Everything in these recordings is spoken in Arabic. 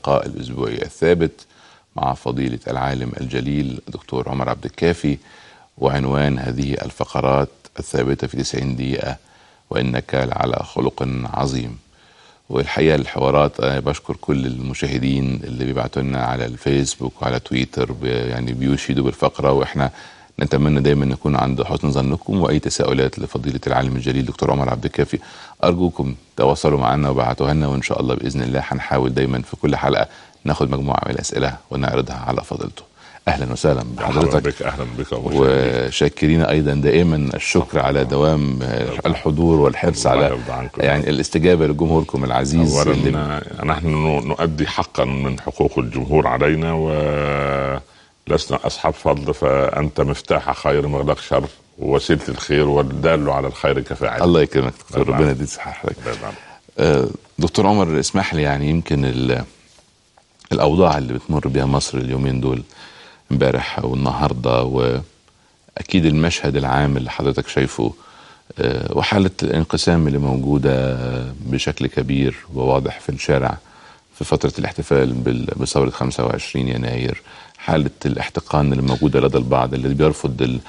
اللقاء الأسبوعي الثابت مع فضيلة العالم الجليل دكتور عمر عبد الكافي، وعنوان هذه الفقرات الثابتة في 90 دقيقة: وإنك لعلى خلق عظيم. والحقيقة الحوارات أنا بشكر كل المشاهدين اللي بيبعتوا لنا على الفيسبوك وعلى تويتر يعني بيشيدوا بالفقرة، وإحنا نتمنى دايما نكون عند حسن ظنكم. واي تساؤلات لفضيله العالم الجليل دكتور عمر عبد الكافي ارجوكم تواصلوا معنا وبعتوها لنا، وان شاء الله باذن الله هنحاول دايما في كل حلقه ناخد مجموعه من الاسئله ونعرضها على فضيلته. اهلا وسهلا بحضرتك. اهلا بك وشاكرين ايضا دائما الشكر على دوام الحضور والحرص على يعني الاستجابه لجمهوركم العزيز. اولا نحن نؤدي حقا من حقوق الجمهور علينا، ولسنا اصحاب فضل، فانت مفتاح خير مغلق شر ووسيله الخير والدال على الخير كفاعل. الله يكرمك دكتور، ربنا يديك صحتك. دكتور عمر اسمح لي، يعني يمكن الاوضاع اللي بتمر بها مصر اليومين دول امبارح والنهارده، واكيد المشهد العام اللي حضرتك شايفه وحاله الانقسام اللي موجوده بشكل كبير وواضح في الشارع في فتره الاحتفال بثوره 25 يناير، حاله الاحتقان اللي موجوده لدى البعض اللي بيرفض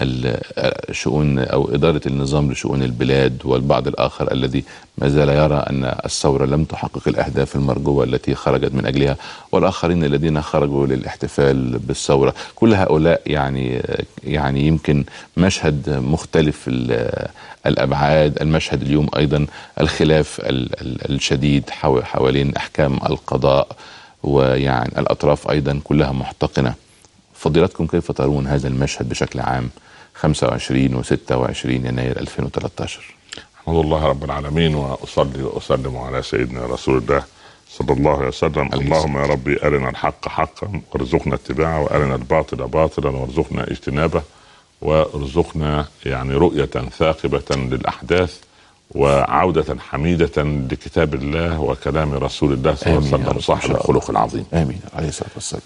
الشؤون او اداره النظام لشؤون البلاد، والبعض الاخر الذي ما زال يرى ان الثوره لم تحقق الاهداف المرجوه التي خرجت من اجلها، والاخرين الذين خرجوا للاحتفال بالثوره. كل هؤلاء يعني يمكن مشهد مختلف الابعاد. المشهد اليوم ايضا الخلاف الشديد حوالين احكام القضاء، ويعني الاطراف ايضا كلها محتقنه. فضيلتكم كيف ترون هذا المشهد بشكل عام 25 و26 يناير 2013؟ الحمد لله رب العالمين، واصلي واسلم على سيدنا رسول الله صلى الله عليه وسلم. اللهم يا ربي ارنا الحق حقا وارزقنا اتباعه، وارنا الباطل باطلا وارزقنا اجتنابه، وارزقنا يعني رؤيه ثاقبه للاحداث وعودة حميدة لكتاب الله وكلام رسول الله صلى الله عليه وسلم صاحب الخلق العظيم. آمين عليه الصلاة والسلام.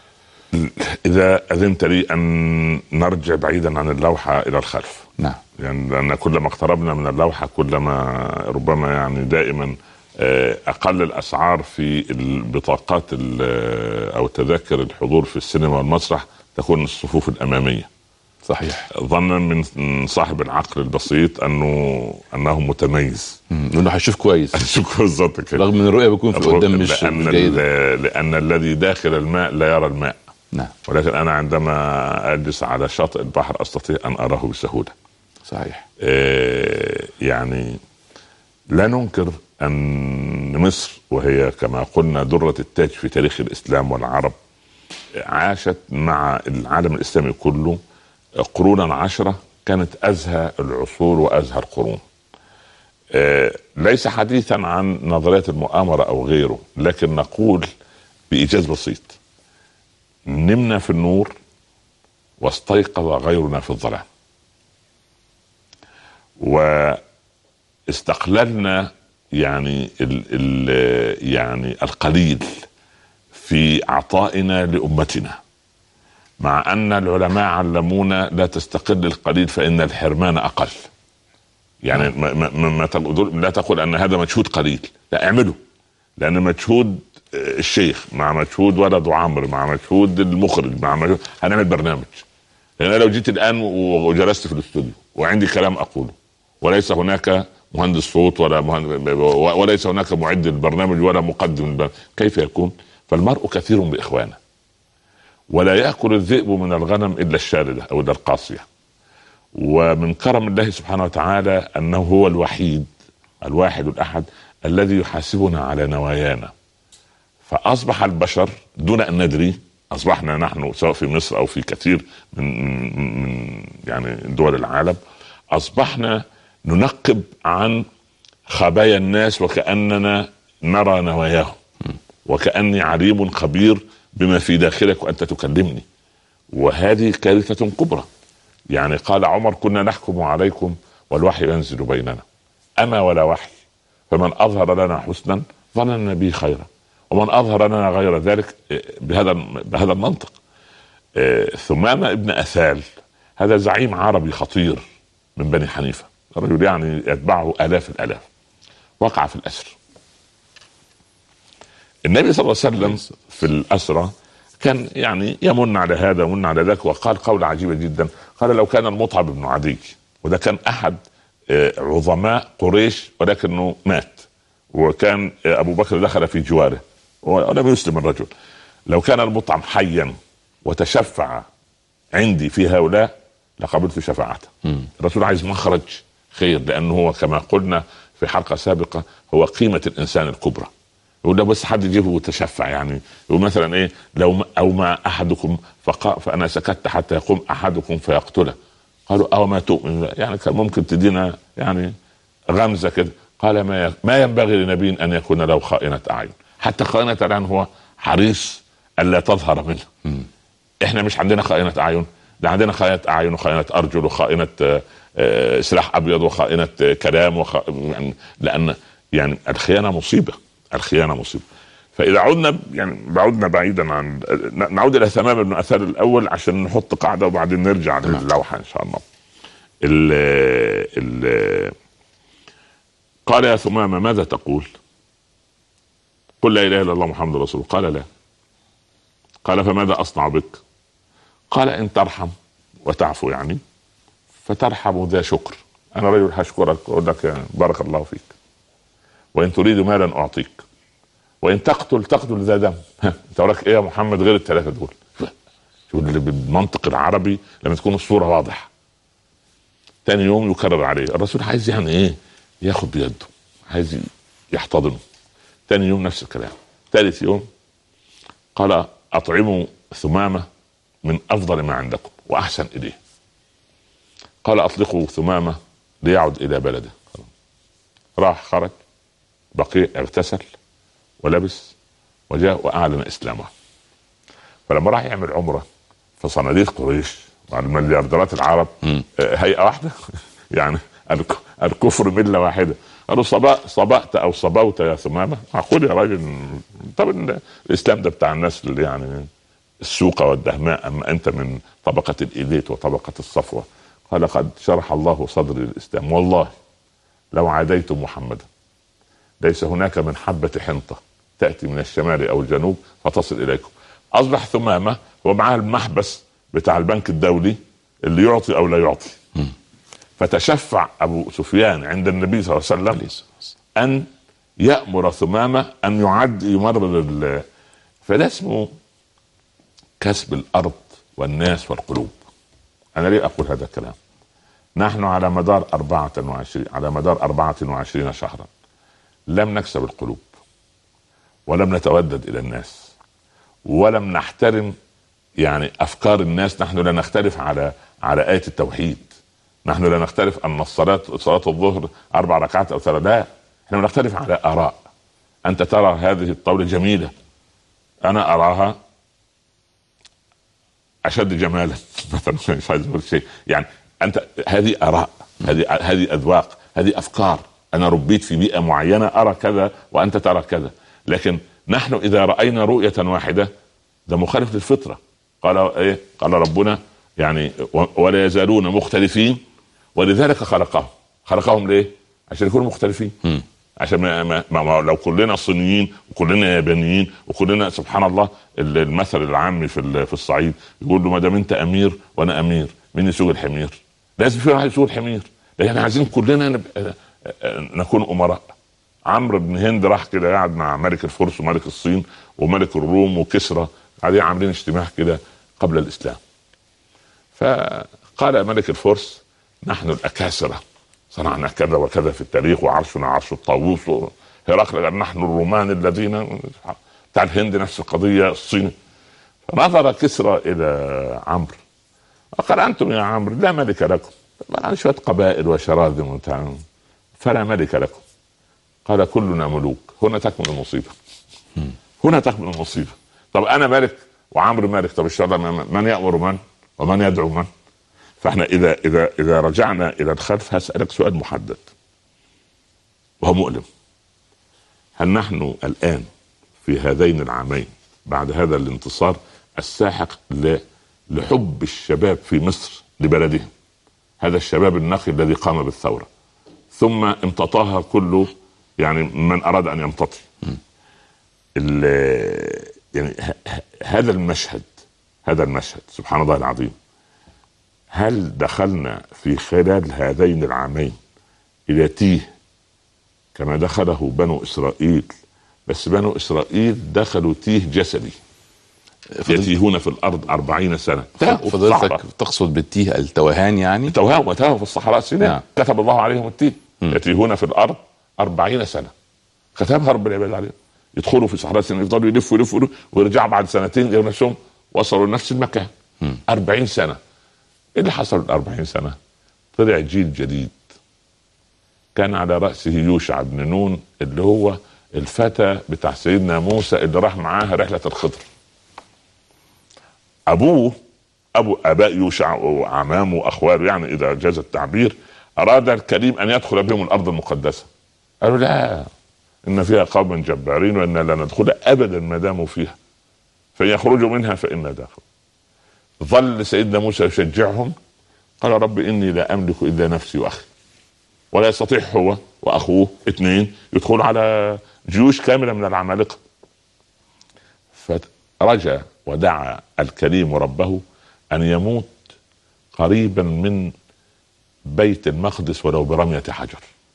إذا أذنت لي أن نرجع بعيدا عن اللوحة إلى الخلف. نعم. يعني لأن كلما اقتربنا من اللوحة كلما ربما يعني دائما أقل الأسعار في البطاقات أو تذاكر الحضور في السينما والمسرح تكون الصفوف الأمامية. صحيح. ظنا من صاحب العقل البسيط انه متميز، انه هيشوف كويس. هيشوف بالظبط كده، رغم ان الرؤيه بيكون في قدام مش جيده، لان الذي داخل الماء لا يرى الماء. نعم. ولكن انا عندما اجلس على شاطئ البحر استطيع ان اراه بسهوله. صحيح. يعني لا ننكر ان مصر، وهي كما قلنا درة التاج في تاريخ الاسلام والعرب، عاشت مع العالم الاسلامي كله قرونا 10 كانت أزهى العصور وأزهى القرون. ليس حديثا عن نظرية المؤامرة أو غيره، لكن نقول بإيجاز بسيط: نمنا في النور واستيقظ غيرنا في الظلام، واستقللنا يعني يعني القليل في عطائنا لأمتنا، مع أن العلماء علمونا لا تستقل القليل فإن الحرمان أقل. يعني ما لا تقول أن هذا مجهود قليل، لا اعمله، لأن مجهود الشيخ مع مجهود ولد عمرو مع مجهود المخرج مع مجهود هنعمل برنامج. لأن لو جيت الآن وجلست في الاستوديو وعندي كلام أقوله وليس هناك مهندس صوت وليس هناك معد البرنامج ولا مقدم البرنامج، كيف يكون؟ فالمرء كثير بإخوانه، ولا يأكل الذئب من الغنم إلا الشاردة أو إلا القاصية. ومن كرم الله سبحانه وتعالى أنه هو الوحيد الواحد الأحد الذي يحاسبنا على نوايانا. فأصبح البشر دون أن ندري، أصبحنا نحن سواء في مصر أو في كثير من يعني دول العالم، أصبحنا ننقب عن خبايا الناس وكأننا نرى نواياهم، وكأني عليم خبير بما في داخلك وأنت تكلمني. وهذه كارثة كبرى. يعني قال عمر: كنا نحكم عليكم والوحي ينزل بيننا، أما ولا وحي، فمن أظهر لنا حسنا ظننا به خيرا، ومن أظهر لنا غير ذلك بهذا المنطق. ثمامة ابن أثال هذا زعيم عربي خطير من بني حنيفة، الرجل يعني يتبعه آلاف الآلاف، وقع في الأسر. النبي صلى الله عليه وسلم في الأسرة كان يعني يمن على هذا ومن على ذاك، وقال قول عجيبة جدا، قال لو كان المطعم بن عدي، وده كان أحد عظماء قريش ولكنه مات، وكان أبو بكر دخل في جواره ولم يسلم الرجل، لو كان المطعم حيا وتشفع عندي في هؤلاء لقبلت شفاعته. الرسول عايز مخرج خير، لأنه هو كما قلنا في حلقة سابقة هو قيمة الإنسان الكبرى. يقول له بس حد يجيبه وتشفع، يعني يقول مثلا ايه، لو او ما احدكم فانا سكت حتى يقوم احدكم فيقتله. قالوا او ما تؤمن، يعني كان ممكن تدينا يعني غمزه كده. قال ما ينبغي لنبي ان يكون له خائنة اعين، حتى خائنة الاعين هو حريص الا تظهر منه. احنا مش عندنا خائنة اعين، ده عندنا خائنة اعين وخائنة ارجل وخائنة سلاح ابيض وخائنة كلام يعني لان يعني الخيانة مصيبة، الخيانة مصيبة. فإذا عدنا يعني بعدنا بعيدا عن، نعود إلى ثمامة بن أثار الأول عشان نحط قاعدة وبعدين نرجع للوحة إن شاء الله. قال يا ثمامة ماذا تقول؟ قل لا إله إلا الله محمد رسول. قال لا. قال فماذا أصنع بك؟ قال إن ترحم وتعفو يعني فترحم ذا شكر، أنا رجل هشكرك وأقول لك بارك الله فيك، وإن تريد مالا أعطيك، وإن تقتل ذا دم. انت وراك ايه يا محمد غير الثلاثة دول؟ شو اللي بالمنطق العربي لما تكون الصورة واضحة. تاني يوم يكرر عليه الرسول، عايز يعني ايه، ياخد بيده، عايز يحتضنه. تاني يوم نفس الكلام. ثالث يوم قال أطعموا ثمامة من أفضل ما عندكم وأحسن إليه. قال أطلقوا ثمامة ليعد إلى بلده. راح خرج بقي اغتسل ولبس وجاء وأعلن إسلامه. فلما راح يعمل عمرة في صناديق قريش مع المليارديرات العرب هيئة واحدة يعني الكفر ملة واحدة. قالوا صبأت أو صبوت يا ثمامة. معقول يا راجل؟ طب الإسلام ده بتاع الناس اللي يعني السوق والدهماء، أما أنت من طبقة الإليت وطبقة الصفوة. قال قد شرح الله صدري للإسلام، والله لو عاديت محمدا ليس هناك من حبة حنطة تأتي من الشمال أو الجنوب فتصل إليكم. أصبح ثمامة ومعاه المحبس بتاع البنك الدولي اللي يعطي أو لا يعطي. فتشفع أبو سفيان عند النبي صلى الله عليه وسلم أن يأمر ثمامة أن يمرر فده اسمه كسب الأرض والناس والقلوب. أنا ليه أقول هذا الكلام؟ نحن على مدار 24 شهرا لم نكسب القلوب، ولم نتودد إلى الناس، ولم نحترم يعني أفكار الناس. نحن لا نختلف على آية التوحيد، نحن لا نختلف أن صلاة الظهر 4 ركعات أو 3، لا، نحن نختلف على آراء. أنت ترى هذه الطاولة جميلة، أنا أراها أشد جمالا مثلا، مش عايز أقول شيء يعني. أنت هذه آراء، هذه أذواق، هذه أفكار. أنا ربيت في بيئة معينة أرى كذا وأنت ترى كذا، لكن نحن إذا رأينا رؤية واحدة ده مخالف للفطرة. قال إيه؟ قال ربنا يعني ولا يزالون مختلفين ولذلك خلقهم ليه؟ عشان يكونوا مختلفين. عشان ما لو كلنا صينيين وكلنا يابانيين وكلنا سبحان الله، المثل العامي في الصعيد يقول له ما دام انت امير وانا امير مين يسوق الحمير؟ لازم في واحد يسوق الحمير، لان عايزين كلنا نكون امراء. عمرو بن هند راح كده قاعد مع ملك الفرس وملك الصين وملك الروم وكسرى، قاعدين عاملين اجتماع كده قبل الاسلام. فقال ملك الفرس نحن الاكاسره صنعنا كذا وكذا في التاريخ وعرشنا عرش الطاووس. هرقل قال نحن الرومان الذين بتاع الهند نفس القضيه الصين. فنظر كسرى الى عمرو وقال انتم يا عمرو لا ملك لكم، يعني شويه قبائل وشراذم فلا ملك لكم. قال كلنا ملوك. هنا تكمن المصيبه، هنا تكمن المصيبه. طب انا ملك وعمرو ملك، طب الشرع من يأمر من ومن يدعو من؟ فاحنا اذا رجعنا الى الخلف هسألك سؤال محدد وهو مؤلم. هل نحن الآن في هذين العامين بعد هذا الانتصار الساحق لحب الشباب في مصر لبلدهم، هذا الشباب النقي الذي قام بالثورة ثم امتطاها كله يعني من أراد أن يمتطي، يعني هذا المشهد سبحان الله العظيم. هل دخلنا في خلال هذين العامين إلى تيه كما دخله بنو إسرائيل؟ بس بنو إسرائيل دخلوا تيه جسدي، يتيهون في الأرض 40 سنة. فضلتك تقصد بالتيه التوهان؟ يعني توهوا في الصحراء سنين. كتب الله عليهم التيه. يتيهون في الأرض 40 سنة، كتبها رب العباد عليهم. يدخلوا في صحراء سنين، يفضلوا يلفوا ويرجعوا بعد سنتين يلاقوا نفسهم وصلوا لنفس المكان. 40 سنة. ايه اللي حصل 40 سنة؟ طلع جيل جديد كان على رأسه يوشع بن نون، اللي هو الفتى بتاع سيدنا موسى اللي راح معاه رحلة الخضر. ابو اباء يوشع وعمامه واخواله، يعني اذا جاز التعبير، اراد الكريم ان يدخل بهم الارض المقدسة. قالوا لا، ان فيها قوما جبارين وانا لا ندخل ابدا ما داموا فيها، فيخرجوا منها فإنا داخل. ظل سيدنا موسى يشجعهم، قال رب إني لا أملك إلا نفسي وأخي، ولا يستطيع هو وأخوه 2 يدخلوا على جيوش كاملة من العمالقة. فرجى ودعا الكريم ربه أن يموت قريبا من بيت المقدس ولو برمية حجر.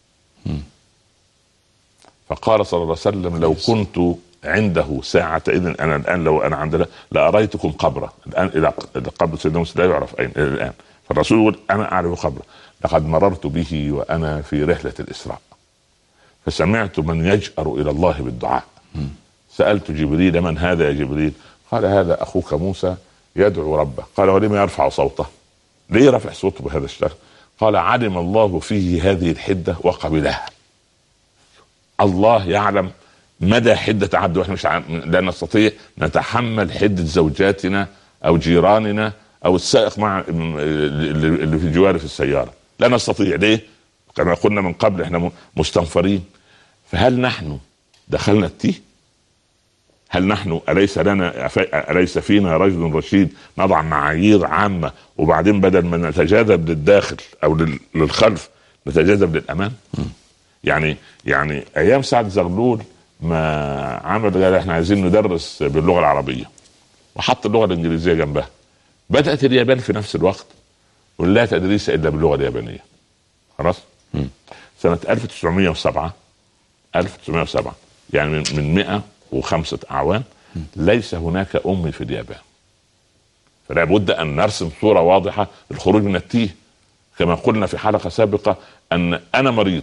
فقال صلى الله عليه وسلم لو كنت عنده ساعة إذن أنا الآن لو أنا عندنا لأريتكم قبره. الآن إلى قبر سيدنا موسى لا يعرف أين إلى الآن. فالرسول يقول أنا أعرف قبره. لقد مررت به وأنا في رحلة الإسراء فسمعت من يجأر إلى الله بالدعاء. سألت جبريل من هذا يا جبريل؟ قال هذا أخوك موسى يدعو ربه. قال ولما يرفع صوته؟ ليه رفع صوته بهذا الشكل؟ قال علم الله فيه هذه الحدة وقبلها. الله يعلم مدى حدة عبده، واحنا مش لا نستطيع نتحمل حدة زوجاتنا او جيراننا او السائق مع اللي في جواره في السيارة، لا نستطيع. ليه؟ كما قلنا من قبل احنا مستنفرين. فهل نحن دخلنا التيه؟ هل نحن أليس فينا رجل رشيد نضع معايير عامة وبعدين بدل ما نتجاذب للداخل او للخلف نتجاذب للأمام؟ يعني ايام سعد زغلول ما عمل قال احنا عايزين ندرس باللغة العربية وحط اللغة الانجليزية جنبها. بدأت اليابان في نفس الوقت ولا تدريس الا باللغة اليابانية. خلاص. سنة 1907 يعني من 105 اعوام ليس هناك امي في اليابان. فلا بد ان نرسم صورة واضحة للخروج من التيه. كما قلنا في حلقة سابقة ان انا مريض،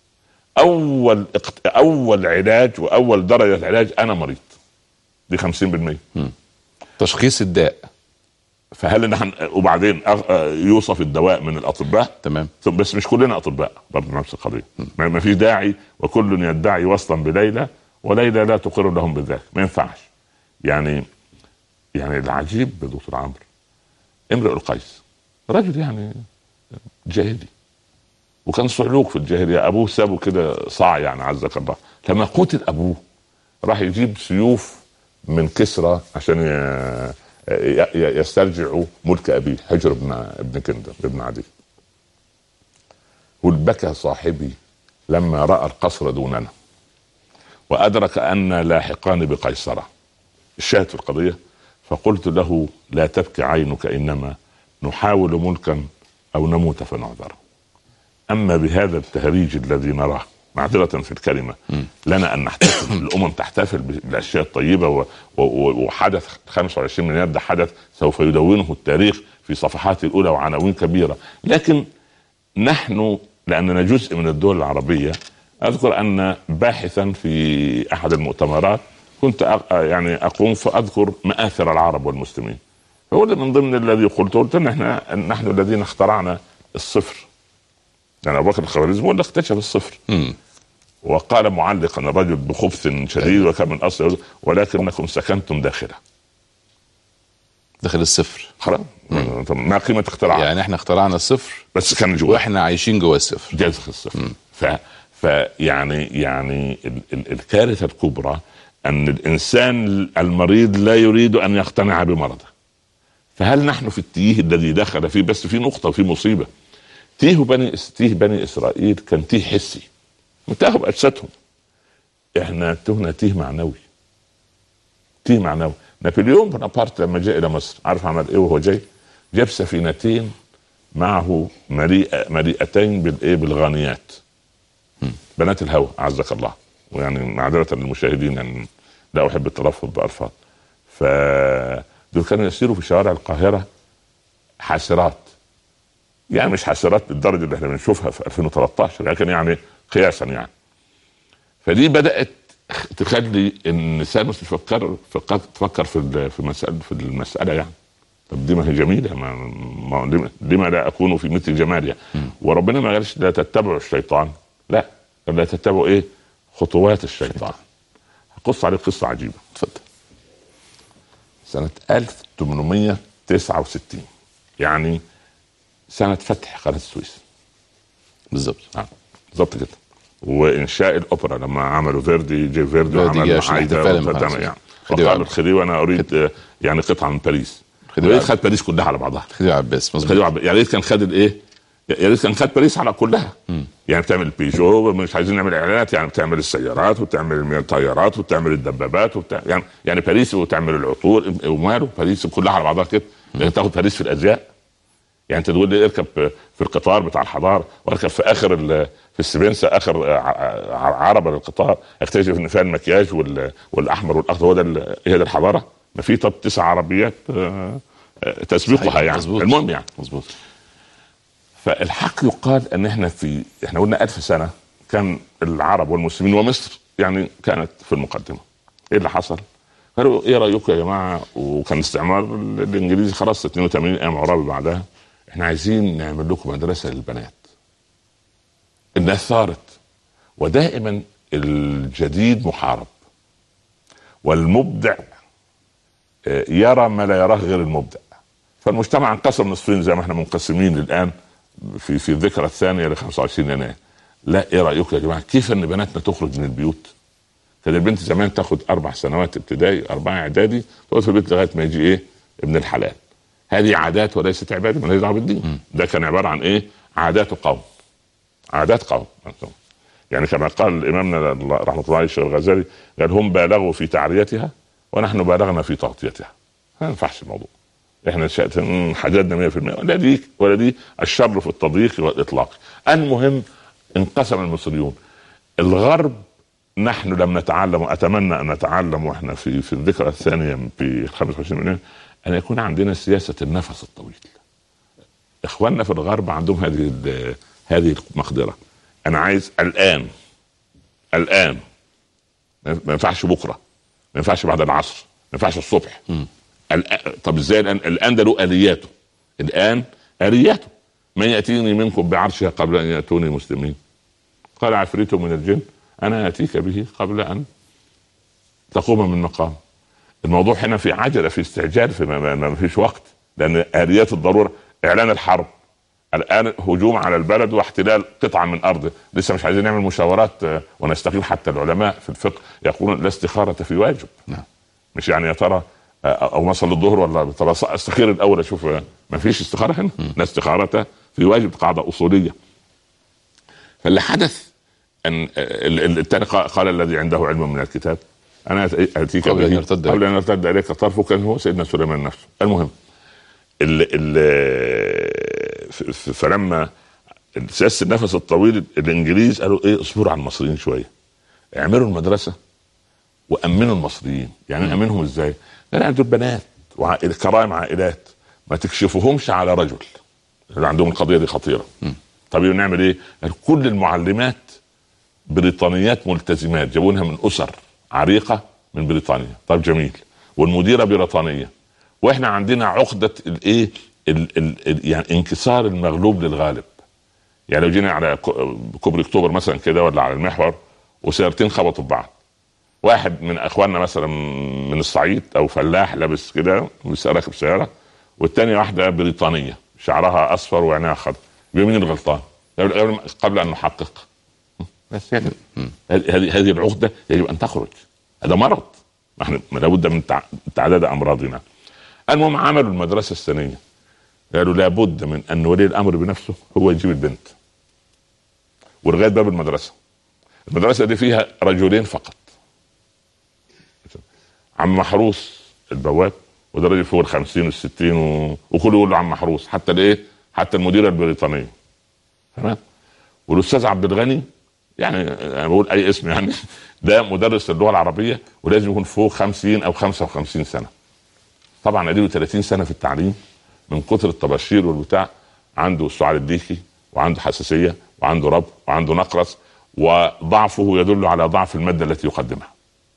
اول علاج واول درجة علاج انا مريض، دي 50%. تشخيص الداء. فهل نحن وبعدين يوصف الدواء من الاطباء؟ تمام. بس مش كلنا اطباء برضه نفس القضيه. ما فيش داعي وكل يدعي وصلا بليلى وليلى لا تقر لهم بذاك. ما ينفعش. يعني العجيب دكتور عمرو، امرؤ القيس رجل يعني جاهلي وكان صعلوك في الجاهليه، ابوه سابه كده صاع يعني عزك الله. لما قتل ابوه راح يجيب سيوف من كسرى عشان يسترجعوا ملك ابيه حجر ابن كندر ابن عدي. والبكى صاحبي لما راى القصر دوننا وادرك ان لاحقان بقيصره. الشاهد في القضيه فقلت له لا تبكي عينك، انما نحاول ملكا او نموت فنعذر. اما بهذا التهريج الذي نراه معذرة في الكلمة لنا ان نحتفل الامم تحتفل بالاشياء الطيبة وحدث 25 من يد حدث سوف يدونه التاريخ في صفحاته الاولى وعناوين كبيرة. لكن نحن لاننا جزء من الدول العربية، اذكر ان باحثا في احد المؤتمرات كنت يعني اقوم فاذكر مآثر العرب والمسلمين، فهو من ضمن الذي قلت ان نحن الذين اخترعنا الصفر. يعني ابو بكر الخوارزمي هو اللي اكتشف الصفر. وقال معلقا الرجل بخبث شديد وكان من اصل ولكنكم سكنتم داخل الصفر. خلاص ما قيمة اختراع؟ يعني احنا اخترعنا الصفر بس كان جوا واحنا عايشين جوا الصفر، جذخ الصفر. يعني الكارثة الكبرى ان الانسان المريض لا يريد ان يقتنع بمرضه. فهل نحن في التيه الذي دخل فيه؟ بس في نقطة في مصيبة. تيه بني اسرائيل كان تيه حسي، انتهوا باجسادهم. احنا تهنا تيه معنوي. تيه معنوي. نابليون بونابرت لما جاء الى مصر عارف عمل ايه وهو جاي؟ جاب سفينتين معه مليئتين بالغانيات، بنات الهوى اعزك الله، ويعني معذره للمشاهدين يعني لا احب التلفظ بالفاظ. فدول كانوا يسيروا في شوارع القاهره حاسرات، يعني مش حاسرات بالدرجه اللي احنا بنشوفها في 2013 لكن يعني قياسا يعني. فدي بدات تخلي النساء تفكر في المساله يعني. طب دي ما هي جميله، لما لا اكون في مثل جمالها؟ وربنا ما قالش لا تتبعوا الشيطان، لا تتبعوا ايه؟ خطوات الشيطان. هقص عليك قصه عجيبه. اتفضل. سنه 1869 يعني سنه فتح قناه السويس بالظبط. بالظبط كده. وانشاء الاوبرا لما عملوا فيردي وعمل عايده يعني وقال الخديوي انا اريد يعني قطعه من باريس. خديوي خد باريس كلها على بعضها. خديوي عباس مظبوط. يا ريت كان خد الايه، يا ريت كان خد باريس على كلها. يعني بتعمل بيجو، مش عايزين نعمل اعلانات، يعني بتعمل السيارات وتعمل الطيارات وتعمل الدبابات يعني باريس وتعمل العطور وماله باريس كلها على بعضها كده. لكن تاخد باريس في الازياء، يعني انت تقول لي اركب في القطار بتاع الحضاره واركب في اخر في السبنسة اخر عربه للقطار اكتشف ان فيها المكياج والاحمر والاخضر، هو ده هي الحضاره. ما في طب 9 عربيات تسبقها يعني. مزبوط. المهم يعني مظبوط. فالحق يقال ان احنا قلنا 1000 سنه كان العرب والمسلمين ومصر يعني كانت في المقدمه. ايه اللي حصل؟ قالوا ايه رايكم يا جماعه؟ وكان الاستعمار الانجليزي خلاص 82 ايام عرابي بعدها، احنا عايزين نعمل لكم مدرسه للبنات. الناس ثارت، ودائما الجديد محارب والمبدع يرى ما لا يراه غير المبدع. فالمجتمع انقسم نصفين زي ما احنا منقسمين الان في الذكرى الثانيه ل 25 يناير. لا، ايه رايكم يا جماعه كيف ان بناتنا تخرج من البيوت؟ كانت البنت زمان تاخد 4 سنوات ابتدائي 4 اعدادي تقعد في البيت لغايه ما يجي ايه؟ ابن الحلال. هذه عادات وليست عباده، مالهاش دعوه بالدين. ده كان عباره عن ايه؟ عادات قوم. يعني كما قال امامنا رحمه الله عليه الشيخ الغزالي، قال هم بالغوا في تعريتها ونحن بالغنا في تغطيتها. ما ينفعش الموضوع. احنا حددنا 100% ولا دي الشر في التضييق والاطلاق. المهم انقسم المصريون. الغرب نحن لم نتعلم، واتمنى ان نتعلم واحنا في الذكرى الثانيه في 25 يناير ان يكون عندنا سياسه النفس الطويل. اخواننا في الغرب عندهم هذه المقدره. انا عايز الان ما ينفعش بكره، ما ينفعش بعد العصر، ما ينفعش الصبح. طب ازاي الان ده له الياته. الان الياته من ياتيني منكم بعرشها قبل ان ياتوني مسلمين. قال عفريت من الجن انا اتيك به قبل ان تقوم من مقام. الموضوع هنا في عجله، في استعجال، في ما فيش وقت، لان اليات الضروره اعلان الحرب الان، هجوم على البلد واحتلال قطعه من ارضه. لسه مش عايزين نعمل مشاورات ونستقيل. حتى العلماء في الفقه يقولون لا استخاره في واجب. مش يعني يا ترى او ما اصلي الظهر ولا طب استخير الاول اشوف. ما فيش استخاره هنا. لا استخاره في واجب، قاعده اصوليه. فاللي حدث ان الثاني قال الذي عنده علم من الكتاب انا اتيك قبل ان يرتد اليك طرفه، كان هو سيدنا سليمان نفسه. المهم فلما سياسه النفس الطويل الانجليز قالوا ايه؟ اصبروا على المصريين شويه، اعملوا المدرسه وامنوا المصريين. يعني امنهم ازاي؟ يعني دول بنات كرائم عائلات، ما تكشفوهمش على رجل. عندهم القضيه دي خطيره. طب نعمل ايه؟ كل المعلمات بريطانيات ملتزمات، جابونها من اسر عريقه من بريطانيا. طب جميل. والمديره بريطانيه. واحنا عندنا عقده الايه يعني انكسار المغلوب للغالب. يعني لو جينا على كوبري اكتوبر مثلا كده ولا على المحور وسيارتين خبطوا ببعض، واحد من اخواننا مثلا من الصعيد او فلاح لابس كده راكب سياره، والتانية واحده بريطانيه شعرها اصفر وعينها خضر، مين الغلطان؟ قبل ان نحقق. بس يعني هذه العقده يجب ان تخرج. هذا مرض، نحن لابد من تعداد امراضنا. المهم عملوا المدرسه السنيه، قالوا لابد من ان ولي الامر بنفسه هو يجيب البنت ولغايه باب المدرسه. المدرسه دي فيها رجلين فقط. عم محروس البواب، وده راجل فوق ال50 وال60 وكله يقول له عم محروس، حتى الايه، حتى المديره البريطانيه. تمام. والاستاذ عبد الغني، يعني انا بقول اي اسم يعني، ده مدرس اللغه العربيه ولازم يكون فوق 50 او 55 سنه. طبعا اديله 30 سنه في التعليم، من كتر الطباشير والبتاع عنده السعال الديكي، وعنده حساسيه، وعنده ربو، وعنده نقرس، وضعفه يدل على ضعف الماده التي يقدمها.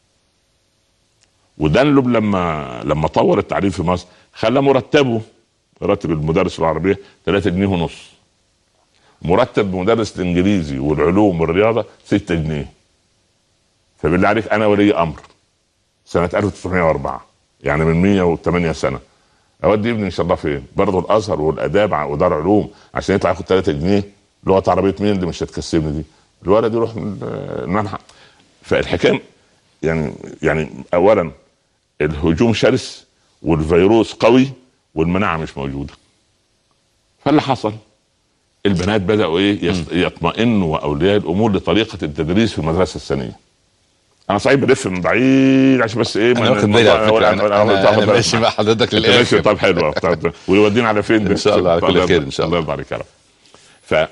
ودنلب لما طور التعليم في مصر خلى مرتبه، راتب المدرس العربيه 3 جنيه ونص، مرتب مدرس الانجليزي والعلوم والرياضه 6 جنيه. فبالله عليك انا ولي امر سنه 1904، يعني من 108 سنه، اودي ابني ان شاء الله فين؟ برضه الازهر والاداب ودار علوم عشان يطلع ياخد 3 جنيه لغه عربيه؟ مين اللي مش هتكسبني دي؟ الولد يروح المنحى. فالحكام يعني اولا الهجوم شرس، والفيروس قوي، والمناعه مش موجوده. فاللي حصل البنات بداوا يطمئنوا واولياء الامور لطريقه التدريس في المدرسه الثانيه. انا صحيح بلف من بعيد عشان بس انا واخد بالي على فكره، انا ماشي مع حضرتك للاخر. ماشي، طب حلو. طب ويودينا على فين؟ ان شاء الله على كل خير ان شاء الله. الله يرضى عليك يا رب.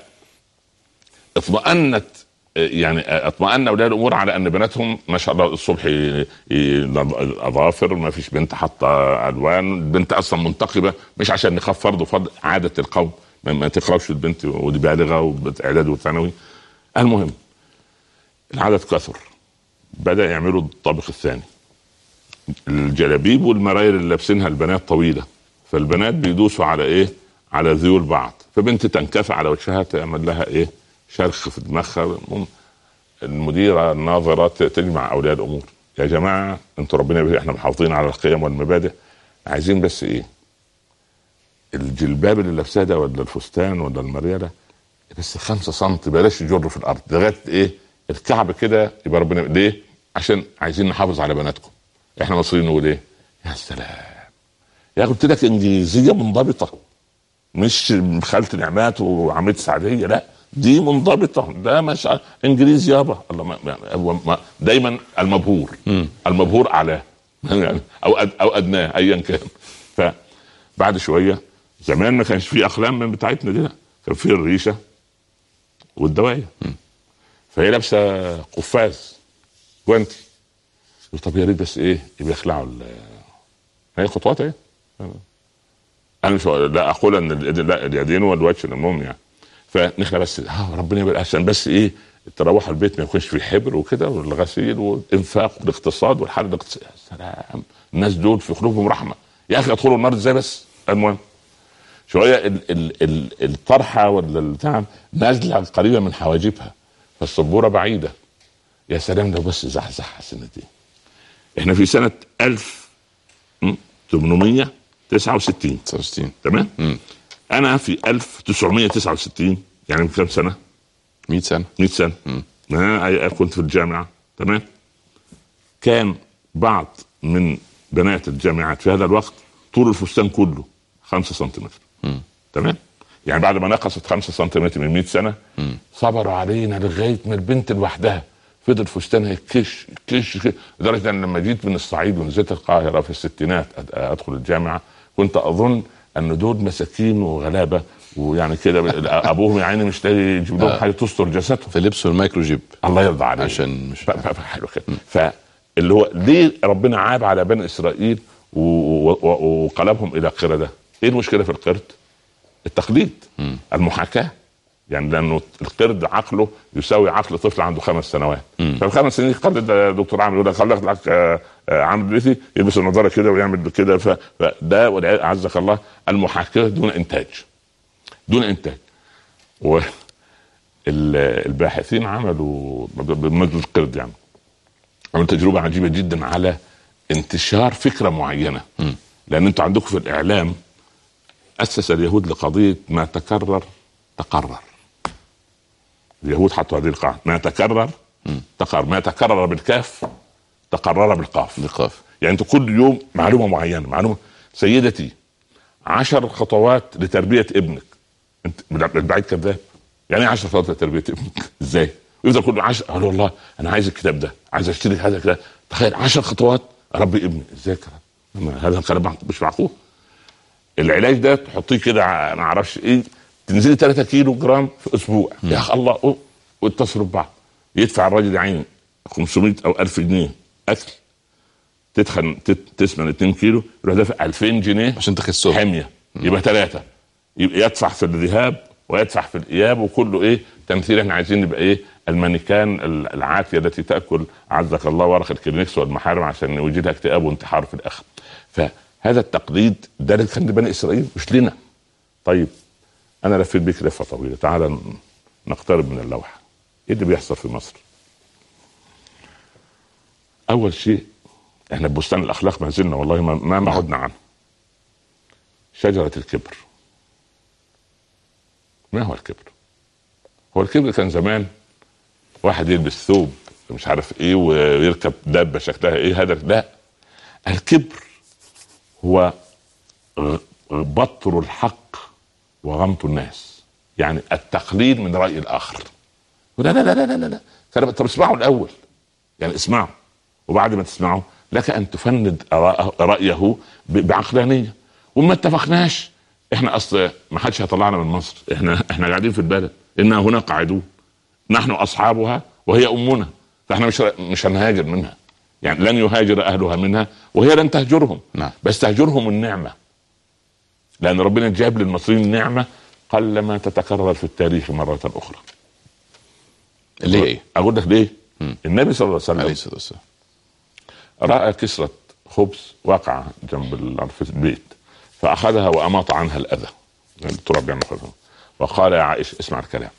اطمأن اولياء الامور على ان بناتهم ما شاء الله الصبح الاظافر، ما فيش بنت حاطه الوان، البنت اصلا منتقبه، مش عشان نخاف فرض وفضل، عاده القوم ما تقربش البنت ودي بالغه واعداد وثانوي. المهم العدد كثر، بدأ يعملوا الطابق الثاني. الجلابيب والمرايل اللي لابسينها البنات طويله، فالبنات بيدوسوا على ايه؟ على ذيول بعض، فبنت تنكفى على وجهها تعمل لها ايه؟ شرخ في دماغها. المديره الناظره تجمع اولياء الامور، يا جماعه انتوا ربنا يبارك، احنا محافظين على القيم والمبادئ، عايزين بس ايه؟ الجلباب اللي لابساه ده ولا الفستان ولا المرياله بس 5 سم، بلاش يجر في الارض لغايه ايه؟ الكعب كده، يبقى ربنا ليه؟ عشان عايزين نحافظ على بناتكم. احنا مصريين نقول ايه؟ يا سلام يا قلت لك انجليزيه منضبطه، مش خالة نعمات وعميد سعديه، لا دي منضبطه، ده مش انجليزي يابا. الله دايما المبهور اعلاه يعني او ادناه ايا كان. فبعد شويه، زمان ما كانش في اقلام من بتاعتنا دي، كان في الريشه والدوايه، فهي لابسه قفاز جوانتي. طب يا ريت بس ايه يبقى يخلعوا هي خطوات ايه. انا مش لا اقول ان لا اليدين والوجه المهم يعني، فنخلع بس ربنا يبارك، عشان بس ايه؟ تروحوا البيت ما يكونش في حبر وكده، والغسيل والانفاق والاقتصاد والحل الاقتصادي. يا سلام، الناس دول في قلوبهم رحمه يا اخي، ادخلوا النار ازاي بس. المهم شويه الطرحه ولا البتاع نازله قريبه من حواجبها، فالسبوره بعيده. يا سلام لو بس زحزح سنتين. احنا في سنه 1869 تمام. انا في 1969، يعني من كم سنه؟ 100 سنه. 100 سنه. انا كنت في الجامعه تمام. كان بعض من بنات الجامعات في هذا الوقت طول الفستان كله 5 سنتيمتر. تمام. يعني بعد ما نقصت 5 سنتيمتر من 100 سنه صبروا علينا لغايه ما البنت لوحدها فضل فستانها كش لدرجه ان لما جيت من الصعيد ونزلت القاهره في الستينات ادخل الجامعه، كنت اظن ان دول مساكين وغلابه، ويعني كده ابوهم يعني مش لاقي يجيب لهم حاجه تستر جسدهم، فلبسوا المايكرو جيب. الله يرضى عليك. عشان مش حلو كده. فاللي هو ليه ربنا عاب على بني اسرائيل وقلبهم الى قرده؟ ايه المشكله في القرد؟ التقليد، المحاكاه. يعني لانه القرد عقله يساوي عقل طفل عنده 5 سنوات. ف5 سنين يقلد دكتور عامر، يقول لك خلق لك عامر بيتي يلبس النظاره كده ويعمل كده. فده عزك الله المحاكاه دون انتاج، دون انتاج. والباحثين عملوا بمجلس القرد يعني عملوا تجربه عجيبه جدا على انتشار فكره معينه. لان انتوا عندكم في الاعلام اسس اليهود لقضيه ما تكرر تقرر. اليهود حطوا هذه القاعده، ما تكرر تقرر، ما تكرر بالكاف تقرر بالقاف. يعني انت كل يوم معلومه معينه، معلومه سيدتي 10 خطوات لتربيه ابنك. انت البعيد كذاب. يعني 10 خطوات لتربيه ابنك ازاي؟ ويفضل كل 10 اقول والله انا عايز الكتاب ده، عايز اشتري هذا الكتاب. تخيل 10 خطوات اربي ابني ازاي؟ هذا الكلام مش معقول. العلاج ده تحطيه كده ما اعرفش ايه، تنزلي 3 كيلو جرام في اسبوع. يا اخي الله، واتصلوا ببعض. يدفع الراجل يا عيني 500 او 1000 جنيه اكل، تتخن تسمن 2 كيلو، يروح دافع 2000 جنيه عشان تخسهم حميه. يبقى 3، يبقى يدفع في الذهاب ويدفع في الاياب، وكله ايه تمثيل. احنا عايزين نبقى ايه المانيكان العاتيه التي تاكل عزك الله ورق الكلينكس والمحارم عشان يوجدها اكتئاب وانتحار في الاخر. فهذا التقليد ده اللي كان لبني اسرائيل مش لنا. طيب انا لفيت بيك لفه طويله، تعال نقترب من اللوحه. ايه اللي بيحصل في مصر؟ اول شيء احنا ببستان الاخلاق ما زلنا والله ما عدنا عنه. شجره الكبر. ما هو الكبر؟ هو الكبر كان زمان واحد يلبس ثوب مش عارف ايه ويركب دابه شكلها ايه، هذا لا. الكبر هو بطر الحق وغمط الناس، يعني التقليل من راي الاخر. لا لا لا لا لا لا، طب اسمعوا الاول، يعني اسمعوا، وبعد ما تسمعوا لك ان تفند رايه بعقلانيه. وما اتفقناش احنا اصل ما حدش هيطلعنا من مصر، احنا قاعدين في البلد، انا هنا قاعدون، نحن اصحابها وهي امنا، فاحنا مش هنهاجر منها. يعني لن يهاجر اهلها منها وهي لن تهجرهم. نعم. بس تهجرهم النعمه، لان ربنا جاب للمصريين نعمه قلما تتكرر في التاريخ مره اخرى. اللي ايه؟ اقول لك ليه. النبي صلى الله عليه وسلم راى كسرة خبز واقعه جنب في البيت، فاخذها واماط عنها الاذى، التراب يعني، وقال يا عائشه اسمع الكلام: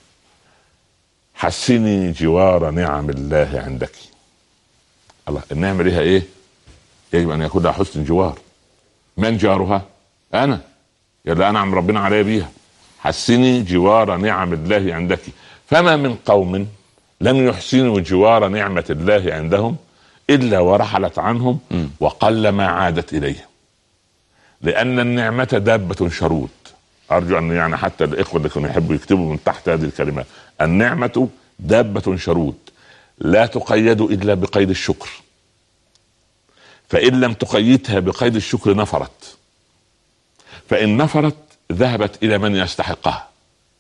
حسني جوار نعم الله عندك. الله، النعمه لها ايه؟ يجب ان يكون لها حسن جوار. من جارها؟ انا، يلا انعم ربنا علي بيها. حسني جوار نعم الله عندك. فما من قوم لم يحسنوا جوار نعمه الله عندهم الا ورحلت عنهم وقلما عادت اليهم، لان النعمه دابه شرود. ارجو ان يعني حتى الاخوه اللي كانوا يحبوا يكتبوا من تحت هذه الكلمات: النعمه دابه شرود لا تقيد الا بقيد الشكر، فان لم تقيدها بقيد الشكر نفرت، فان نفرت ذهبت الى من يستحقها.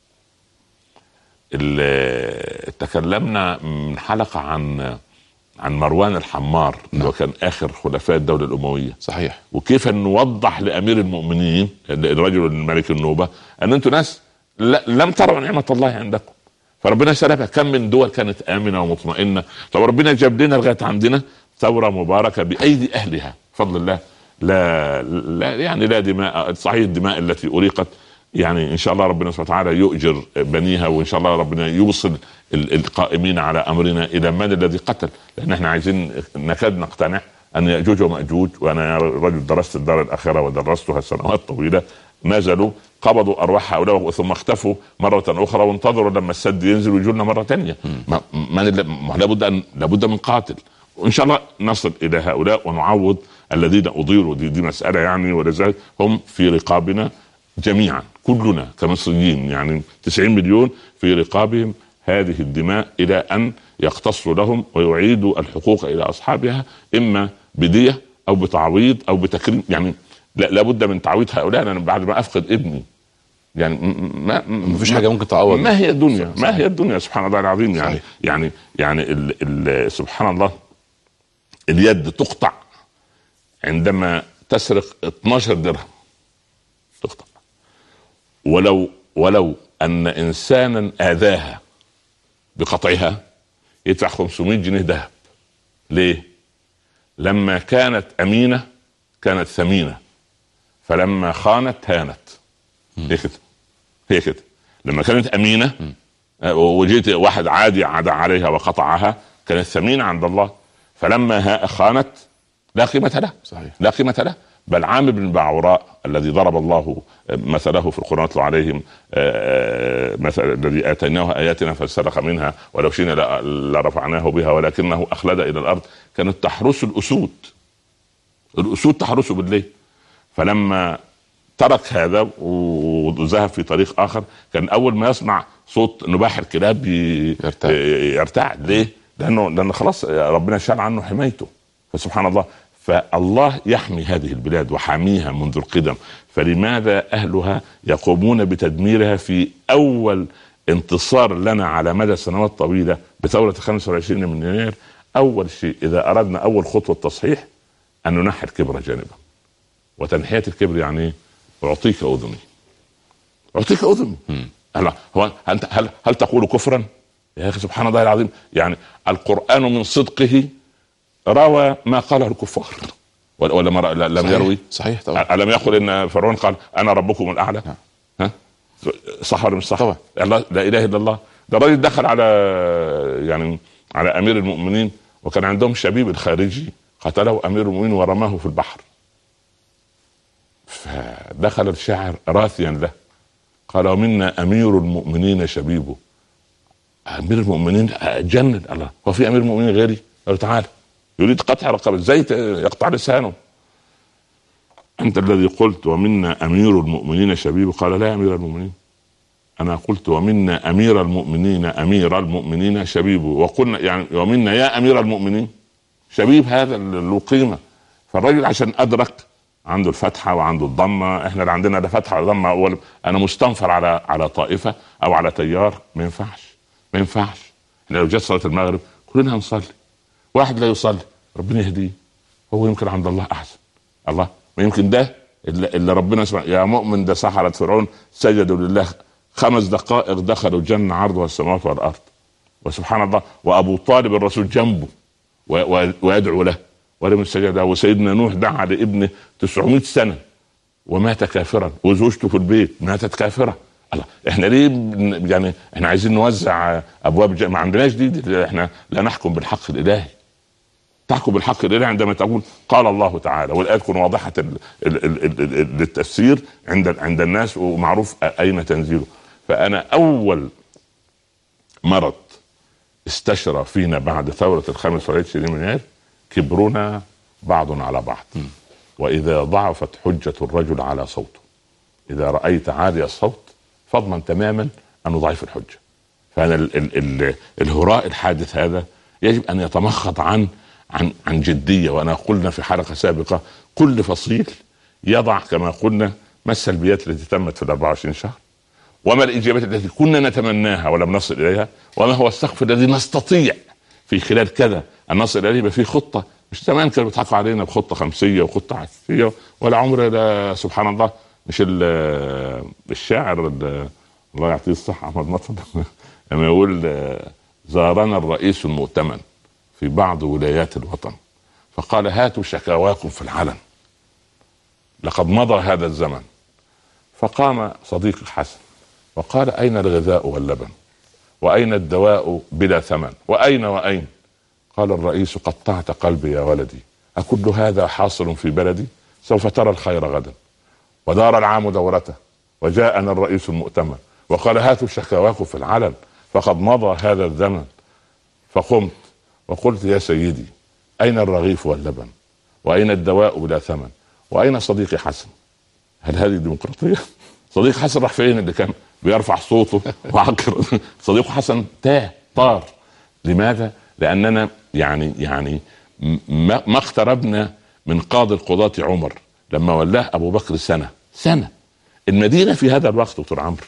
تكلمنا من حلقه عن مروان الحمار اللي كان اخر خلفاء الدوله الامويه. صحيح. وكيف نوضح لامير المؤمنين الرجل الملك النوبه ان انتم ناس لم تروا نعمه الله عندكم، فربنا سلبها. كم من دول كانت امنه ومطمئنه، طب ربنا جاب لنا لغايه عندنا ثوره مباركه بايدي اهلها بفضل الله. لا يعني لا دماء، صحيح الدماء التي اريقت يعني ان شاء الله ربنا سبحانه وتعالى يؤجر بنيها، وان شاء الله ربنا يوصل القائمين على امرنا الى من الذي قتل، لان احنا عايزين نكاد نقتنع ان ياجوج وماجوج، وانا رجل درست الدار الاخره ودرستها سنوات طويله، نزلوا قبضوا ارواح هؤلاء ثم اختفوا مره اخرى، وانتظروا لما السد ينزل ويجوا لنا مره ثانيه. لابد من قاتل، وان شاء الله نصل الى هؤلاء ونعوض الذين اضيروا. دي مساله يعني، ولذلك هم في رقابنا جميعا، كلنا كمصريين يعني 90 مليون في رقابهم هذه الدماء، الى ان يقتصوا لهم ويعيدوا الحقوق الى اصحابها، اما بدية او بتعويض او بتكريم. يعني لابد من تعويض هؤلاء، لان بعد ما افقد ابني يعني ما فيش حاجه ممكن تعوض. ما هي الدنيا، ما هي الدنيا سبحان الله العظيم. يعني سبحان الله، اليد تقطع عندما تسرق 12 درهم، تقطع. ولو ان انسانا اذاها بقطعها يدفع 500 جنيه ذهب. ليه؟ لما كانت امينه كانت ثمينه، فلما خانت هانت. هي كده لما كانت امينه وجيت واحد عادي عدا عليها وقطعها كانت ثمينه عند الله، فلما خانت لا قيمه له. صحيح. لا قيمه له. بل عامر بن بعوراء الذي ضرب الله مثله في القرآن عليهم مثل الذي آتيناه آياتنا فانسلخ منها ولو شئنا لرفعناه بها ولكنه أخلد إلى الأرض. كانت تحرس الأسود تحرسه بالليل، فلما ترك هذا وذهب في طريق آخر كان أول ما يسمع صوت نباح الكلاب يرتعد. ليه؟ لأنه خلاص ربنا شال عنه حمايته. فسبحان الله، فالله يحمي هذه البلاد وحاميها منذ القدم، فلماذا أهلها يقومون بتدميرها في أول انتصار لنا على مدى سنوات طويلة بثورة 25 من يناير؟ أول شيء إذا أردنا أول خطوة تصحيح أن ننحي الكبر جانبا. وتنحية الكبر يعني أعطيك أذني، أعطيك أذني. هو أنت هل تقول كفرا؟ يا أخي سبحان الله العظيم، يعني القرآن من صدقه روى ما قاله الكفار ولا ما لم يروي؟ صحيح طبعا. ألم يقل إن فرعون قال أنا ربكم الأعلى؟ ها؟ صح ولا مش صح؟ طبعا. لا إله إلا الله. ده الراجل دخل على يعني على أمير المؤمنين وكان عندهم شبيب الخارجي قتله أمير المؤمنين ورماه في البحر، فدخل الشاعر راثيا له قال ومنا أمير المؤمنين شبيبه. أمير المؤمنين جنن، الله هو في أمير المؤمنين غيري؟ قال تعالى يريد قطع رقبة زي يقطع لسانه. أنت الذي قلت ومنا أمير المؤمنين شبيبه. قال لا يا أمير المؤمنين، أنا قلت ومنا أمير المؤمنين شبيبه، وقلنا يعني ومنا يا أمير المؤمنين شبيب، هذا له قيمة. فالرجل عشان أدرك عنده الفتحة وعنده الضمة، احنا اللي عندنا ده فتحة وضمة، انا مستنفر على طائفة او على تيار، ما ينفعش. لو جت صلاة المغرب كلنا هنصلي، واحد لا يصلي ربنا يهديه، هو يمكن عند الله احسن، الله ويمكن ده اللي ربنا سبحانه يا مؤمن ده سحرة فرعون سجدوا لله 5 دقائق دخلوا الجنة عرضها السماوات والارض. وسبحان الله وابو طالب الرسول جنبه ويدعو له ولم يستجب. وسيدنا نوح دعا لابنه 900 سنة ومات كافرا، وزوجته في البيت ماتت كافرة. الله احنا ليه يعني احنا عايزين نوزع ابواب ما عندناش دي احنا لا نحكم بالحق الالهي. تحكم بالحق الالهي عندما تقول قال الله تعالى، والايه تكون واضحه للتفسير عند الناس ومعروف اين تنزيله. فانا اول مرض استشرى فينا بعد ثوره 25 من يناير كبرنا بعض على بعض. واذا ضعفت حجه الرجل على صوته، اذا رايت عالي الصوت فاضمن تماما ان ضعيف الحجه. فانا الهراء الحادث هذا يجب ان يتمخض عن جديه. وانا قلنا في حلقه سابقه كل فصيل يضع كما قلنا ما السلبيات التي تمت في 24 شهر، وما الايجابيات التي كنا نتمناها ولم نصل اليها، وما هو السقف الذي نستطيع في خلال كذا ان نصل اليه. يبقى في خطه، مش زمان كانوا بيضحكوا علينا بخطه خمسيه وخطه عكسيه ولا عمر. سبحان الله مش الشاعر الله يعطيه الصحه احمد مطر لما يقول زارنا الرئيس المؤتمن في بعض ولايات الوطن فقال هاتوا شكاواكم في العلن لقد مضى هذا الزمن. فقام صديقي حسن وقال اين الغذاء واللبن واين الدواء بلا ثمن واين قال الرئيس قطعت قلبي يا ولدي، أكل هذا حاصل في بلدي؟ سوف ترى الخير غدا. ودار العام دورته وجاءنا الرئيس المؤتمن وقال هاتوا شكاواكم في العلن فقد مضى هذا الزمن. فقمت وقلت يا سيدي أين الرغيف واللبن وأين الدواء بلا ثمن وأين صديقي حسن؟ هل هذه ديمقراطية؟ صديق حسن راح فين اللي كان بيرفع صوته وعكر؟ صديق حسن طار. لماذا؟ لأننا يعني ما اقتربنا من قاضي القضاة عمر لما ولاه أبو بكر سنة. المدينة في هذا الوقت دكتور عمرو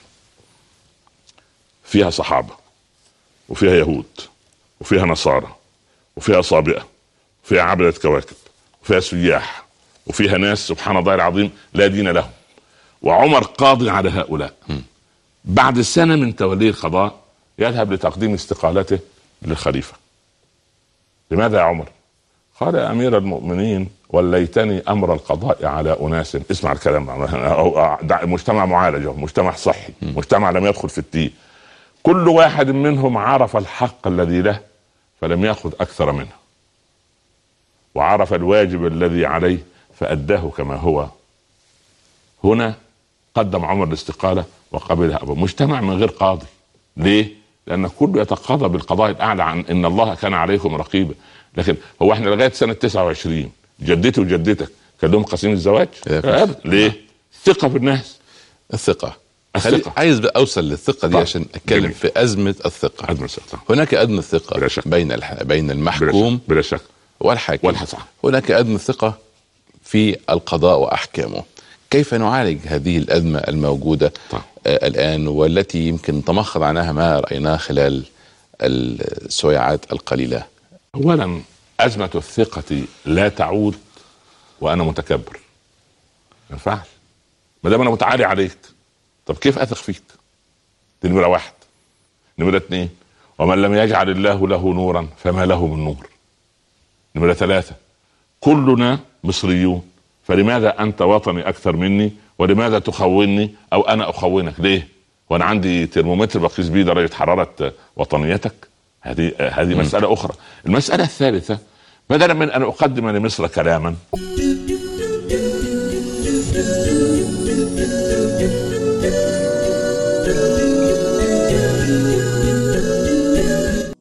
فيها صحابة وفيها يهود وفيها نصارى وفيها صابئة وفيها عبدة كواكب وفيها سياح وفيها ناس سبحان الله العظيم لا دين لهم، وعمر قاضي على هؤلاء. بعد سنة من توليه القضاء يذهب لتقديم استقالته للخليفة. لماذا يا عمر؟ قال يا أمير المؤمنين وليتني أمر القضاء على أناس، اسمع الكلام، مجتمع معالج، مجتمع صحي، مجتمع لم يدخل في التيه، كل واحد منهم عرف الحق الذي له فلم يأخذ أكثر منه، وعرف الواجب الذي عليه فأداه كما هو. هنا قدم عمر الاستقالة وقبلها أبو. مجتمع من غير قاضي. ليه؟ لأن كله يتقاضى بالقضاء الأعلى عن إن الله كان عليكم رقيبا. لكن هو احنا لغاية سنة 29 جدتي وجدتك كان لهم قسيم الزواج؟ ليه؟ ثقة بالناس. الثقة. عايز بقى اوصل للثقة دي عشان اتكلم في أزمة الثقة. أزمة الثقة. هناك أزمة ثقة بين المحكوم بلا شك والحاكم. هناك أزمة ثقة في القضاء وأحكامه. كيف نعالج هذه الأزمة الموجودة الآن، والتي يمكن تمخض عنها ما رأيناه خلال السويعات القليلة؟ أولا، أزمة الثقة لا تعود وأنا متكبر. ما ينفعش. ما دام أنا متعالي عليك، طب كيف أثق فيك؟ دي نمرة واحد. نمرة اتنين، ومن لم يجعل الله له نورا فما له من نور. نمرة ثلاثة، كلنا مصريون، فلماذا أنت وطني أكثر مني؟ ولماذا تخونني أو أنا أخونك؟ ليه؟ وأنا عندي ترمومتر بقيس بيه درجة حرارة وطنيتك؟ هذه مسألة أخرى. المسألة الثالثة، بدلا من أن أقدم لمصر كلاما